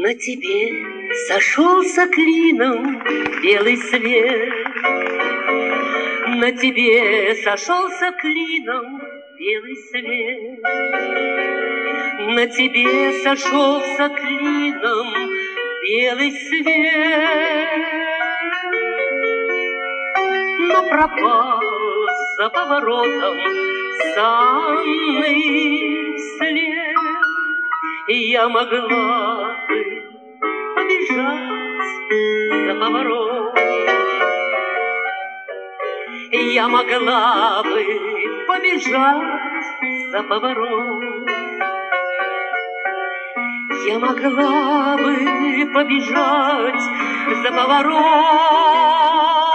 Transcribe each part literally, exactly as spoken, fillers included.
На тебе сошелся клином белый свет, на тебе сошелся клином белый свет, на тебе сошелся клином белый свет, но пропал за поворотом санный след, и я могла бы побежать за поворот. Я могла бы побежать за поворот. Я могла бы побежать за поворот.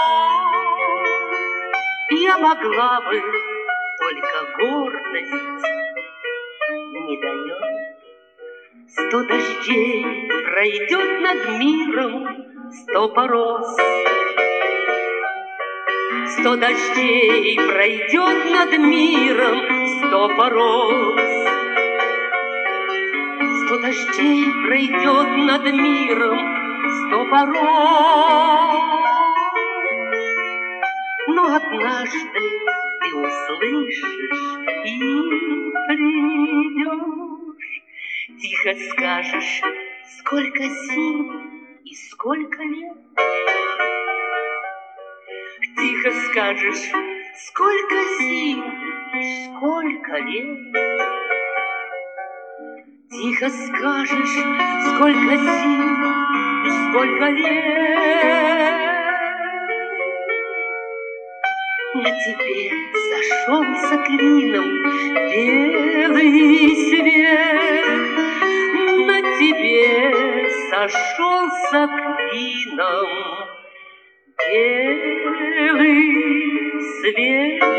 Я могла бы, только гордость не дает. Сто дождей пройдет над миром, сто порос. Сто дождей пройдет над миром, сто порос. Сто дождей пройдет над миром, сто порос. Но однажды ты услышишь и придешь, тихо скажешь, сколько зим и сколько лет. Тихо скажешь, сколько зим и сколько лет. Тихо скажешь, сколько зим и сколько лет. На тебе сошелся клином белый свет, на тебе сошелся клином белый свет.